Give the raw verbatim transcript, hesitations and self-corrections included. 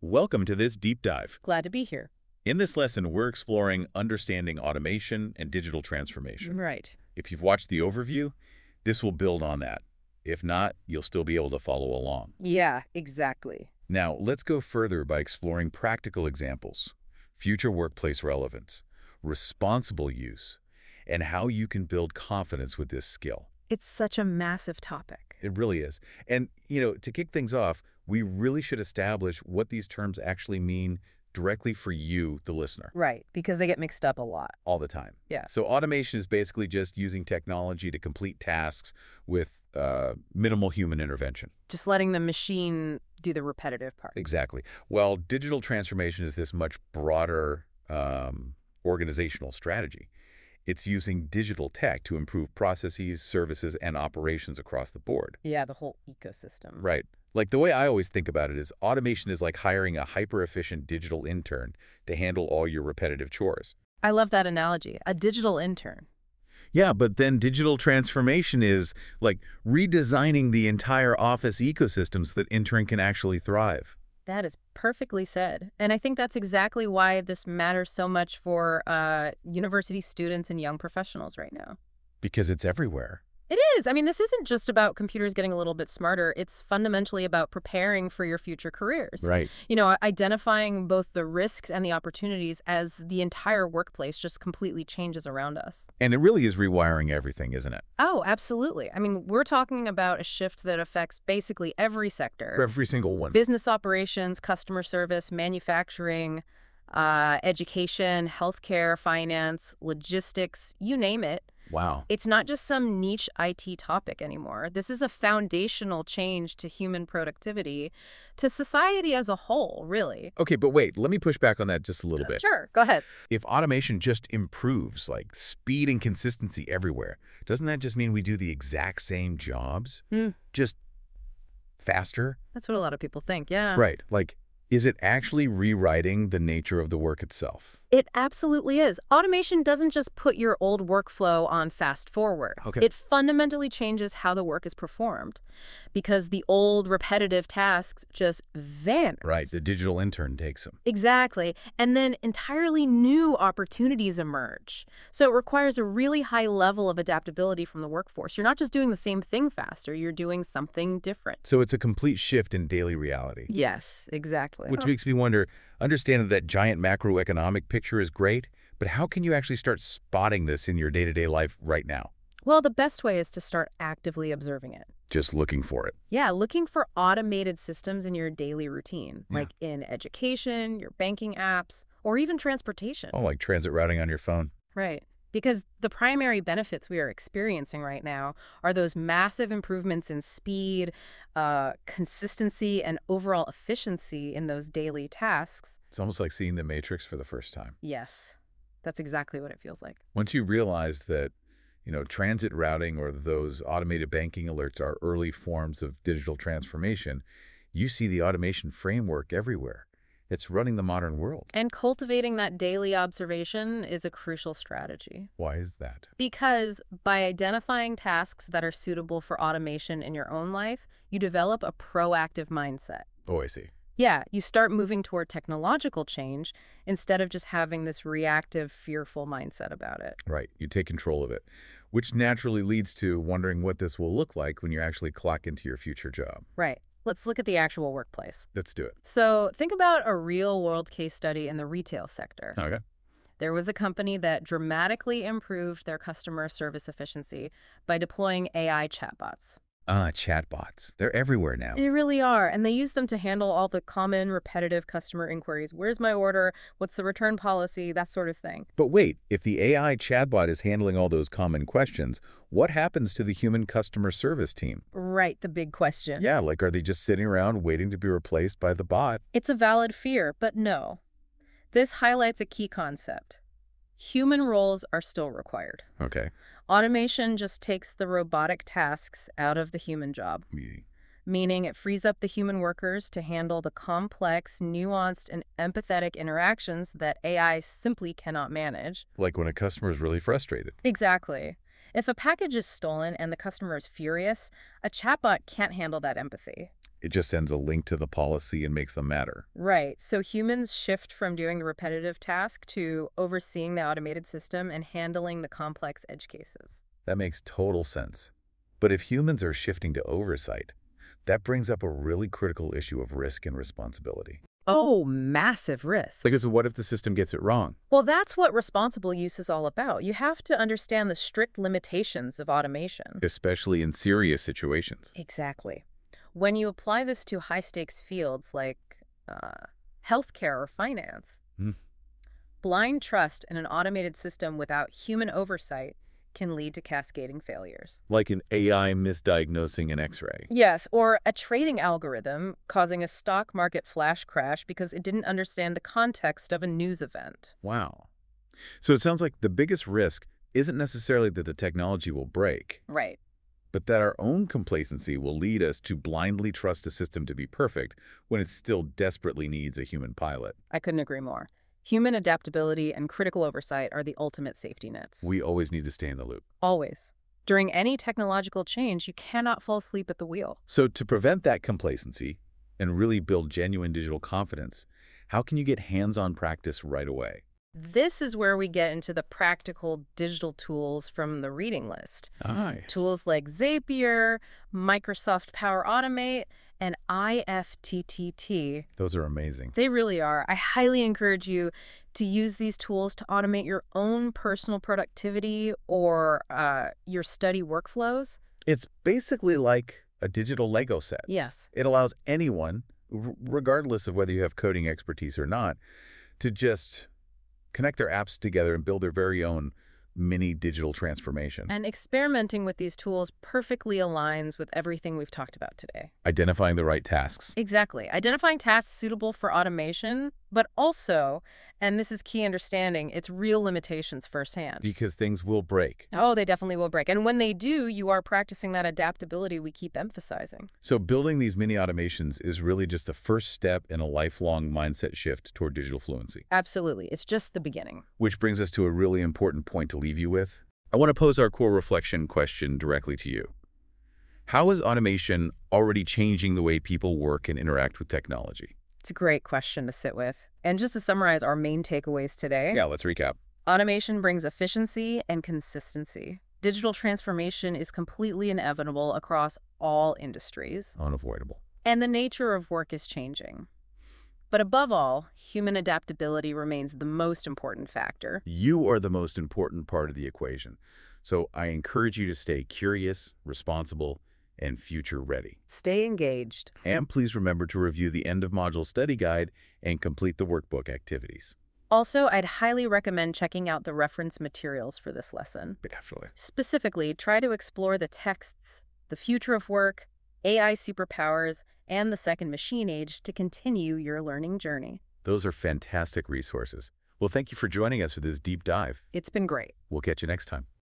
Welcome to this deep dive. Glad to be here. In this lesson, we're exploring understanding automation and digital transformation. Right. If you've watched the overview, this will build on that. If not, you'll still be able to follow along. Yeah, exactly. Now, let's go further by exploring practical examples, future workplace relevance, responsible use, and how you can build confidence with this skill. It's such a massive topic. It really is. And, you know, to kick things off, we really should establish what these terms actually mean directly for you, the listener. Right, because they get mixed up a lot. All the time. Yeah. So automation is basically just using technology to complete tasks with uh, minimal human intervention. Just letting the machine do the repetitive part. Exactly. Well, digital transformation is this much broader um, organizational strategy. It's using digital tech to improve processes, services, and operations across the board. Yeah, the whole ecosystem. Right. Like the way I always think about it is automation is like hiring a hyper-efficient digital intern to handle all your repetitive chores. I love that analogy. A digital intern. Yeah, but then digital transformation is like redesigning the entire office ecosystem so that intern can actually thrive. That is perfectly said. And I think that's exactly why this matters so much for uh, university students and young professionals right now. Because it's everywhere. It is. I mean, this isn't just about computers getting a little bit smarter. It's fundamentally about preparing for your future careers. Right. You know, identifying both the risks and the opportunities as the entire workplace just completely changes around us. And it really is rewiring everything, isn't it? Oh, absolutely. I mean, we're talking about a shift that affects basically every sector. Every single one. Business operations, customer service, manufacturing, uh, education, healthcare, finance, logistics, you name it. Wow. It's not just some niche I T topic anymore. This is a foundational change to human productivity, to society as a whole, really. Okay, but wait, let me push back on that just a little bit. Sure, go ahead. If automation just improves, like speed and consistency everywhere, doesn't that just mean we do the exact same jobs? Mm. Just faster? That's what a lot of people think, yeah. Right. Like, is it actually rewriting the nature of the work itself? It absolutely is. Automation doesn't just put your old workflow on fast forward. Okay. It fundamentally changes how the work is performed because the old repetitive tasks just vanish. Right. The digital intern takes them. Exactly. And then entirely new opportunities emerge. So it requires a really high level of adaptability from the workforce. You're not just doing the same thing faster, you're doing something different. So it's a complete shift in daily reality. Yes, exactly. Which makes me wonder, understanding that giant macroeconomic picture is great, but how can you actually start spotting this in your day-to-day life right now? Well, the best way is to start actively observing it. Just looking for it. Yeah, looking for automated systems in your daily routine, Yeah. like in education, your banking apps, or even transportation. Oh, like transit routing on your phone. Right. Because the primary benefits we are experiencing right now are those massive improvements in speed, uh, consistency, and overall efficiency in those daily tasks. It's almost like seeing the Matrix for the first time. Yes, that's exactly what it feels like. Once you realize that, you know, transit routing or those automated banking alerts are early forms of digital transformation, you see the automation framework everywhere. It's running the modern world. And cultivating that daily observation is a crucial strategy. Why is that? Because by identifying tasks that are suitable for automation in your own life, you develop a proactive mindset. Oh, I see. Yeah, you start moving toward technological change instead of just having this reactive, fearful mindset about it. Right. You take control of it, which naturally leads to wondering what this will look like when you actually clock into your future job. Right. Let's look at the actual workplace. Let's do it. So think about a real-world case study in the retail sector. Okay. There was a company that dramatically improved their customer service efficiency by deploying A I chatbots. Ah, chatbots. They're everywhere now. They really are, and they use them to handle all the common, repetitive customer inquiries. Where's my order? What's the return policy? That sort of thing. But wait, if the A I chatbot is handling all those common questions, what happens to the human customer service team? Right, the big question. Yeah, like are they just sitting around waiting to be replaced by the bot? It's a valid fear, but no. This highlights a key concept. Human roles are still required. Okay. Automation just takes the robotic tasks out of the human job, meaning it frees up the human workers to handle the complex, nuanced, and empathetic interactions that A I simply cannot manage. Like when a customer is really frustrated. Exactly. If a package is stolen and the customer is furious, a chatbot can't handle that empathy. It just sends a link to the policy and makes them matter. Right. So humans shift from doing the repetitive task to overseeing the automated system and handling the complex edge cases. That makes total sense. But if humans are shifting to oversight, that brings up a really critical issue of risk and responsibility. Oh, massive risks. Because what if the system gets it wrong? Well, that's what responsible use is all about. You have to understand the strict limitations of automation. Especially in serious situations. Exactly. When you apply this to high-stakes fields like uh, healthcare or finance, Hmm. blind trust in an automated system without human oversight can lead to cascading failures. Like an A I misdiagnosing an X-ray. Yes, or a trading algorithm causing a stock market flash crash because it didn't understand the context of a news event. Wow. So it sounds like the biggest risk isn't necessarily that the technology will break, Right. but that our own complacency will lead us to blindly trust a system to be perfect when it still desperately needs a human pilot. I couldn't agree more. Human adaptability and critical oversight are the ultimate safety nets. We always need to stay in the loop. Always. During any technological change, you cannot fall asleep at the wheel. So to prevent that complacency and really build genuine digital confidence, how can you get hands-on practice right away? This is where we get into the practical digital tools from the reading list. Nice. Tools like Zapier, Microsoft Power Automate, and I F T T T. Those are amazing. They really are. I highly encourage you to use these tools to automate your own personal productivity or uh, your study workflows. It's basically like a digital Lego set. Yes. It allows anyone, r- regardless of whether you have coding expertise or not, to just connect their apps together and build their very own mini digital transformation. And experimenting with these tools perfectly aligns with everything we've talked about today. Identifying the right tasks. Exactly. Identifying tasks suitable for automation, but also, and this is key understanding, its real limitations firsthand. Because things will break. Oh, they definitely will break. And when they do, you are practicing that adaptability we keep emphasizing. So building these mini automations is really just the first step in a lifelong mindset shift toward digital fluency. Absolutely. It's just the beginning. Which brings us to a really important point to leave you with. I want to pose our core reflection question directly to you. How is automation already changing the way people work and interact with technology? It's a great question to sit with. And just to summarize our main takeaways today. Yeah, let's recap. Automation brings efficiency and consistency. Digital transformation is completely inevitable across all industries. Unavoidable. And the nature of work is changing. But above all, human adaptability remains the most important factor. You are the most important part of the equation. So I encourage you to stay curious, responsible, and future-ready. Stay engaged. And please remember to review the end-of-module study guide and complete the workbook activities. Also, I'd highly recommend checking out the reference materials for this lesson. Definitely. Specifically, try to explore the texts, the future of work, A I superpowers, and the second machine age to continue your learning journey. Those are fantastic resources. Well, thank you for joining us for this deep dive. It's been great. We'll catch you next time.